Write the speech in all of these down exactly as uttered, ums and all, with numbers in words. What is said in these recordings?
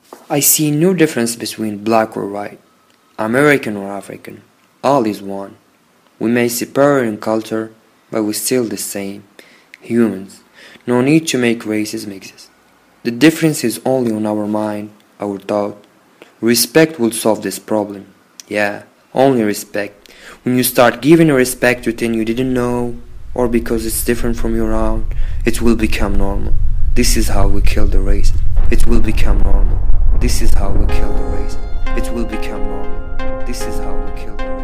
I see no difference between black or white, American or African. All is one. We may separate in culture, but we're still the same. Humans. No need to make racism exist. The difference is only on our mind, our thought. Respect will solve this problem. Yeah, only respect. When you start giving respect to things you didn't know, or because it's different from your own, it will become normal. This is how we kill the racism. It will become normal. This is how we kill the racism. It will become normal. This is how we kill the racism.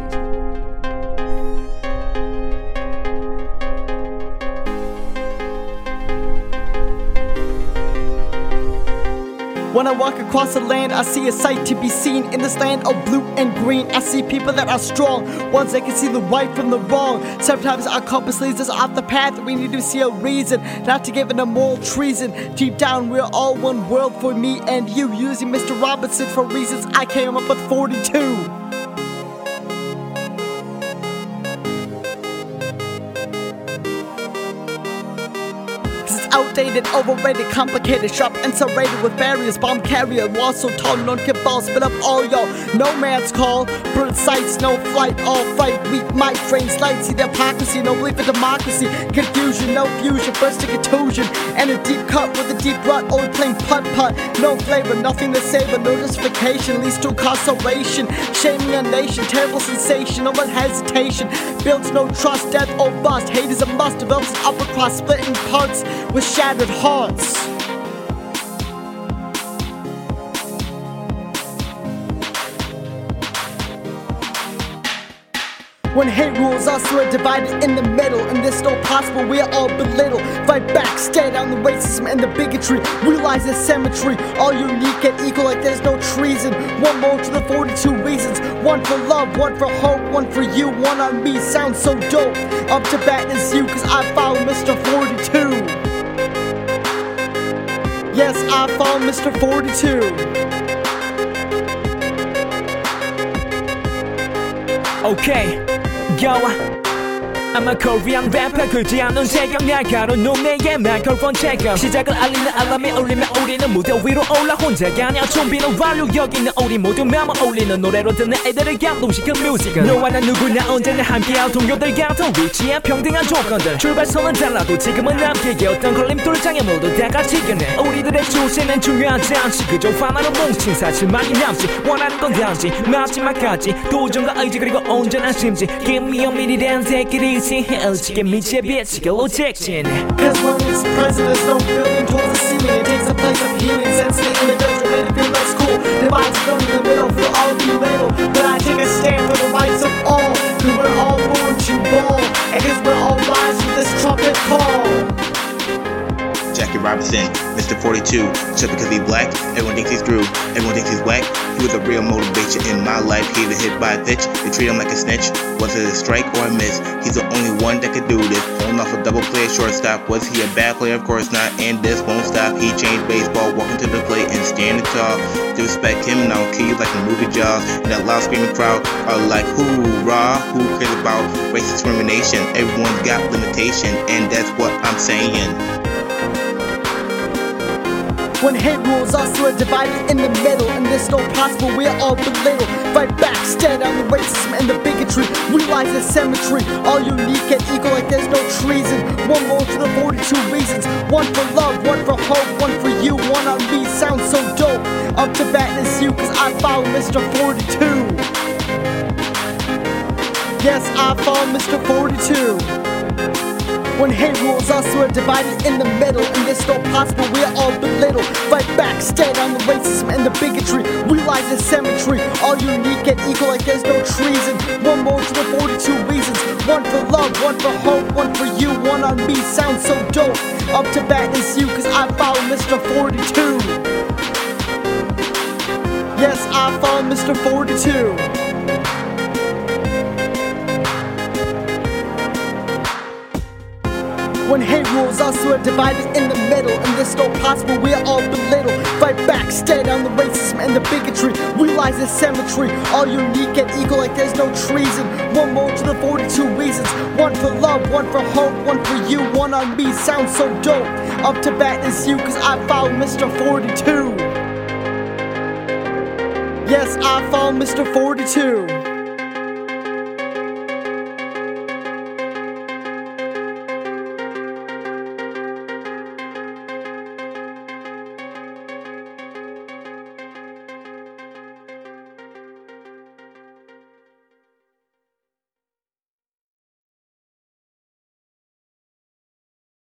When I walk across the land, I see a sight to be seen. In this land of blue and green, I see people that are strong, ones that can see the right from the wrong. Sometimes our compass leads us off the path. We need to see a reason, not to give in a moral treason. Deep down, we're all one world for me and you. Using Mister Robinson for reasons I came up with forty-two. Outdated, overrated, complicated, sharp and serrated with barriers, bomb carrier, wall so tall, none can fall, spit up all y'all, no man's call, bird sights, no flight, all fright, weak might, frame slight, see the hypocrisy, no belief in democracy, confusion, no fusion, first to contusion, and a deep cut with a deep rut, only plain putt-putt, no flavor, nothing to savor, no justification, leads to incarceration, shaming a nation, terrible sensation, no one hesitation, builds no trust, death or bust, hate is a must, develops an upper cross, split in parts, with shattered hearts. When hate rules us, we're divided in the middle. And this no possible, we are all belittled. Fight back, stand down the racism and the bigotry. Realize the symmetry, all unique and equal like there's no treason. One more to the forty-two reasons. One for love, one for hope, one for you, one on me. Sounds so dope. Up to bat is you, cause I follow Mister forty-two. Yes, I follow Mister forty-two. Okay, go. I'm a Korean rapper 그지 않은 태경 날가로 눈내의 마이크로폰 체크 시작을 알리는 알람이 울리면 우리는 무대 위로 올라 혼자가 아니야 좀비는 완료 여기는 우리 모두 맘을 올리는 노래로 듣는 애들을 감동시킨 뮤직은 너와 나 누구나 언제나 함께할 동료들 같은 위치에 평등한 조건들 출발선은 달라도 지금은 함께 어떤 걸림돌장에 모두 다 같이 가네 우리들의 주제는 중요하지 않지 그저 하나로 뭉친 사실만이 남지 원하는 건 단지 마지막까지 도전과 의지 그리고 온전한 심지 Give me a minute and take it easy 헬지게 미치에 비치게 로직진 Cause when it's present there's no building towards the ceiling It takes a place of healing, sensing the individual and it feels less cool Divides from in the middle, feel all be labeled But I take a stand for the rights of all Cause we're all born to ball And cause we're all rise with this trumpet call Jackie Robinson, Mister forty-two, just because he's black, everyone thinks he's through, everyone thinks he's whack. He was a real motivation in my life, he was hit by a bitch, they treat him like a snitch. Was it a strike or a miss? He's the only one that could do this. Pulling off a double play shortstop, was he a bad player? Of course not, and this won't stop. He changed baseball, walking to the plate and standing tall. To respect him and I'll kill you like the movie Jaws. And that loud screaming crowd are like, hoorah, who cares about race discrimination? Everyone's got limitation, and that's what I'm saying. When hate rules us, we're divided in the middle And this no possible, we're all belittled Fight back, stand down the racism and the bigotry Realize the symmetry, all unique and equal like there's no treason One more to the forty-two reasons One for love, one for hope, one for you, one on me Sounds so dope, up to bat is you Cause I follow Mister forty-two Yes, I follow Mister forty-two When hate rules us, we're divided in the middle And this no possible, we're all belittled Fight back, stand down the racism and the bigotry Realize the symmetry, all unique and equal like there's no treason One more to the forty-two reasons One for love, one for hope, one for you, one on me Sounds so dope, up to bat is you Cause I follow Mister forty-two Yes, I follow Mister forty-two When hate rules us, we're divided in the middle And this no possible, we're all belittled Fight back, stand down the racism and the bigotry Realize the symmetry, all unique and equal like there's no treason One more to the forty-two reasons One for love, one for hope, one for you, one on me Sounds so dope, up to bat is you Cause I follow Mister forty-two iPhone, Mister forty-two.